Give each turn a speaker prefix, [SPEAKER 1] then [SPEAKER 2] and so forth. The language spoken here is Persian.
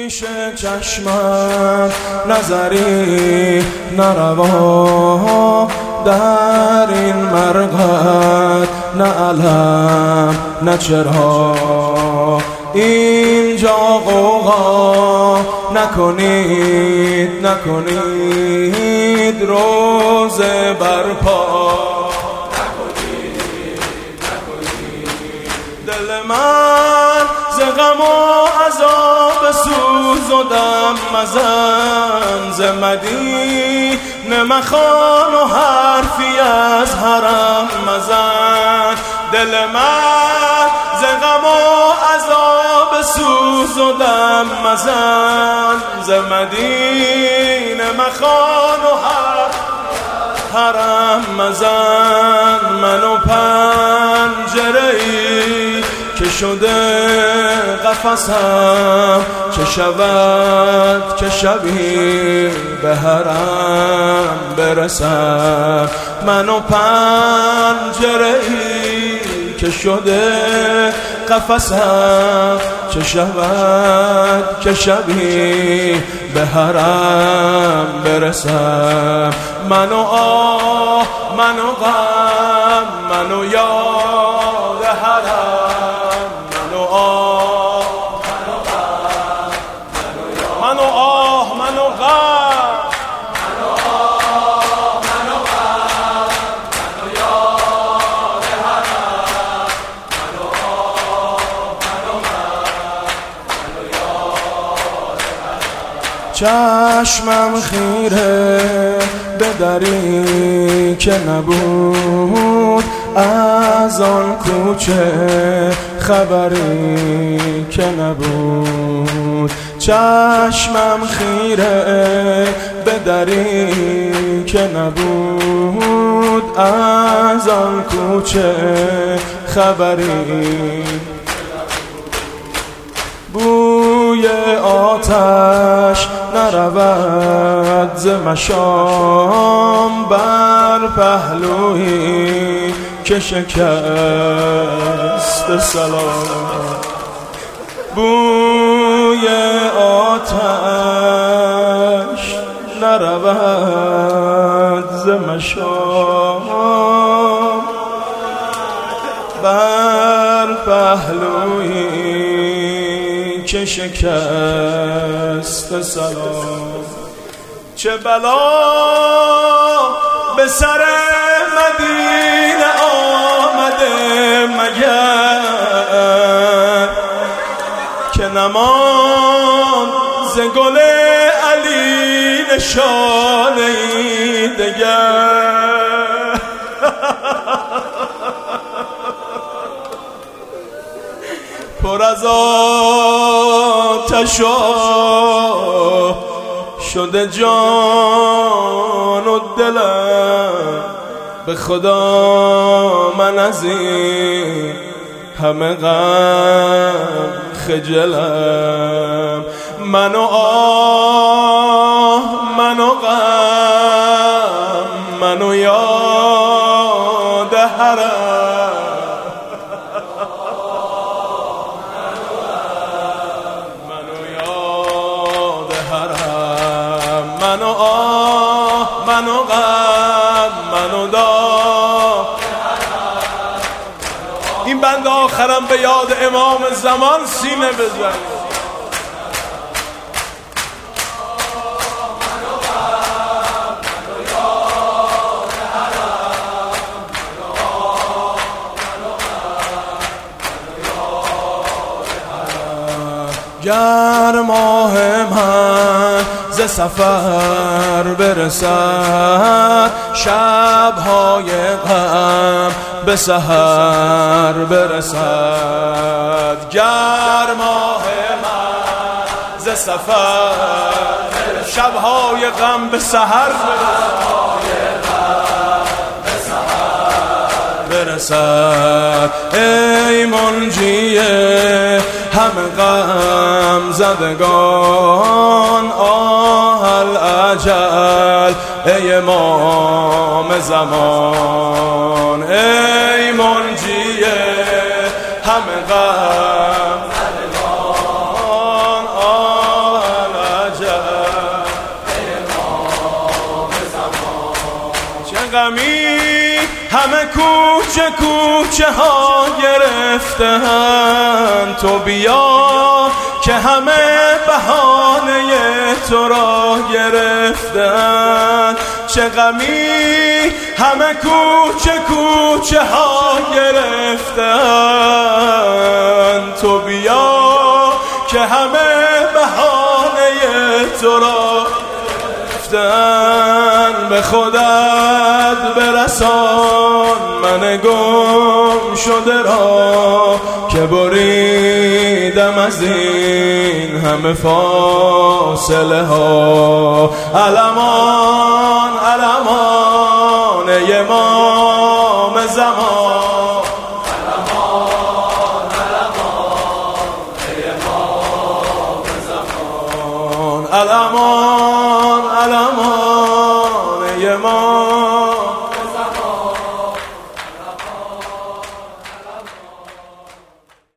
[SPEAKER 1] پیش چشمم نظری نروا در این مرقد، نه علم نه چرا اینجا غوغا نکنید روزه برپا دل من ز غم و عذاب سوز و دم مزن، ز مدینه مخوان و حرفی از حرم مزن. دل من ز غم و عذاب سوز و دم مزن، ز مدینه مخوان و حرم مزن. من و پنجره‌ای که شده قفسم، چه شود که شبی به حرم برسم. من و پنجره‌ای که شده قفسم، چه شود که شبی به حرم برسم. من و آه من و غم من و یاد حرم، من و آه من و غم من و آه من و غم من و آه من و غم من و یاد حرم، من و آه من و غم من و یاد حرم. چشمم خیره به دری که نبود، از آن کوچه خبری که نبود. چشمم خیره به دری که نبود، از آن کوچه خبری. بوی آتش نرود ز مشام بر پهلویی که شکست سلام. بوی آتش نرود ز مشام بر پهلویی که شکست سلام. چه بلا به سر مدینه آمده مگر، که نماند ز گل علی نشانه‌ای دگر. پر از آتش شده جان و دلم، به خدا من از این همه غم خجلم. من و آه من و غم من و یاد حرم، من و آه من و غم من و داغ. این بند آخرم به یاد امام زمان سینه بزن. گر ماه من ز سفر برسد، شب‌های غم به سحر برسد. گر ماه من ز سفر شب‌های غم به سحر برسد. ای منجی همه غم زدگان، آه الاجل ای امام زمان. ای منجی همه غم زدگان، آه غمی همه کوچه کوچه ها گرفته‌اند، تو بیا که همه بهانه تو را گرفتند. چه غمی همه کوچه کوچه ها گرفتند، تو بیا که همه بهانه تو را گرفتند. به خودت برسان من گم شده را، که بریدم از این همه فاصله ها. علمان علمان امام زمان، علمان علمان امام زمان، علمان علمان امام